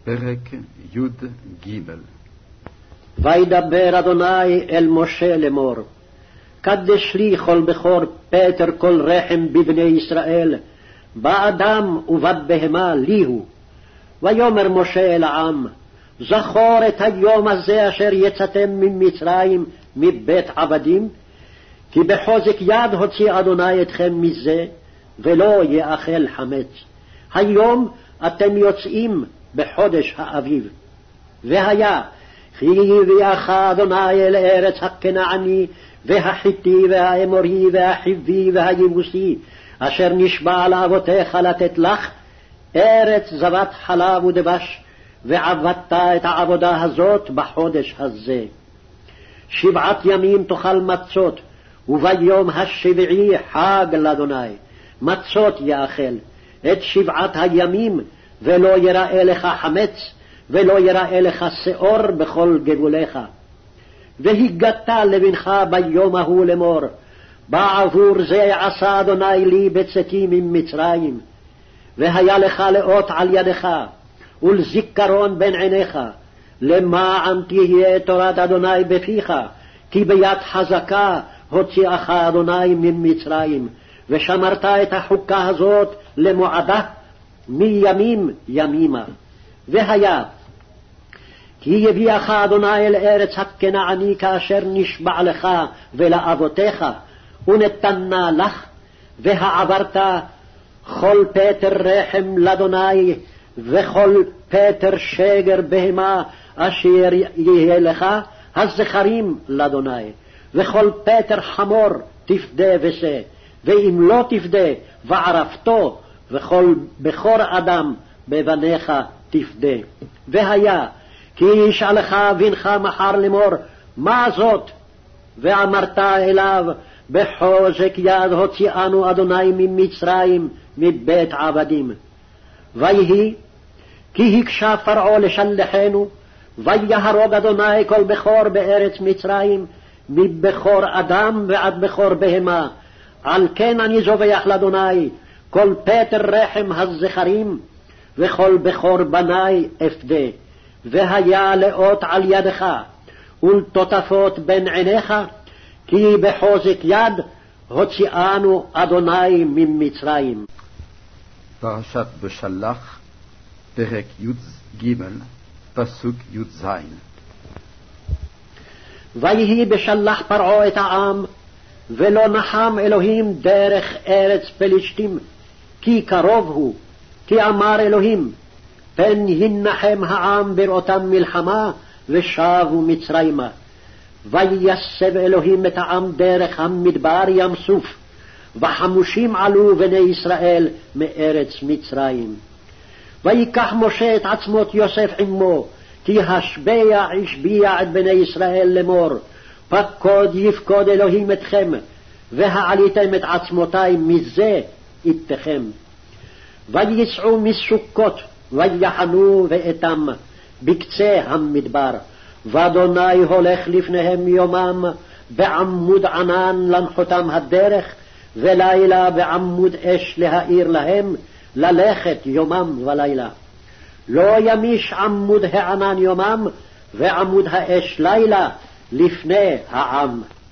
פרק י"ג. וידבר אדוני אל משה לאמור, קדש לי כל בכור פטר כל רחם בבני ישראל, באדם ובבהמה לי הוא. ויאמר משה אל העם, זכור את היום הזה אשר יצאתם ממצרים מבית עבדים, כי בחוזק יד הוציא אדוני אתכם מזה, ולא יאכל חמץ. היום אתם יוצאים בחודש האביב. והיה, כי הביאך אדוני אל ארץ הכנעני, והחיתי, והאמורי, והחיבי, והיבוסי, אשר נשבע לאבותיך לתת לך, ארץ זבת חלב ודבש, ועבדת את העבודה הזאת בחודש הזה. 7 ימים תאכל מצות, וביום השביעי חג לאדוני. מצות יאכל את 7 הימים, ולא יראה לך חמץ, ולא יראה לך שאור בכל גבוליך. והגדת לבנך ביום ההוא לאמור, בעבור זה עשה אדוני לי בצאתי ממצרים. והיה לך לאות על ידך, ולזיכרון בין עיניך, למען תהיה תורת אדוני בפיך, כי ביד חזקה הוציאך אדוני ממצרים, ושמרת את החוקה הזאת למועדה מימים ימימה. והיה, כי יביאך אדוני אל ארץ הכנעני כאשר נשבע לך ולאבותיך, ונתנה לך, והעברת כל פטר רחם לאדוני, וכל פטר שגר בהמה אשר יהיה לך, הזכרים לאדוני, וכל פטר חמור תפדה ושה, ואם לא תפדה וערפתו, וכל בכור אדם בבניך תפדה. והיה, כי ישאלך בנך מחר לאמור, מה זאת? ואמרת אליו, בחוזק יד הוציאנו אדוני ממצרים מבית עבדים. ויהי, כי הקשה פרעה לשלחנו, ויהרוג אדוני כל בכור בארץ מצרים, מבכור אדם ועד בכור בהמה. על כן אני זובח לאדוני כל פטר רחם הזכרים, וכל בכור בני אפדה. והיה לאות על ידך, ולטוטפות בין עיניך, כי בחוזק יד הוציאנו אדוני ממצרים. פרשת בשלח, פרק י"ג, פסוק י"ז. ויהי בשלח פרעה את העם, ולא נחם אלוהים דרך ארץ פלישתים, כי קרוב הוא. כי אמר אלוהים, פן ינחם העם בראותם מלחמה, ושבו מצרימה. ויסב אלוהים את העם דרך המדבר ים סוף, וחמושים עלו בני ישראל מארץ מצרים. ויקח משה את עצמות יוסף עמו, כי השביע השביע את בני ישראל לאמור, פקוד יפקוד אלוהים אתכם, והעליתם את עצמותי מזה איתכם. ויצאו מסוכות, ויחנו ואתם בקצה המדבר, ואדוני הולך לפניהם יומם בעמוד ענן לנחותם הדרך, ולילה בעמוד אש להאיר להם, ללכת יומם ולילה. לא ימיש עמוד הענן יומם, ועמוד האש לילה לפני העם.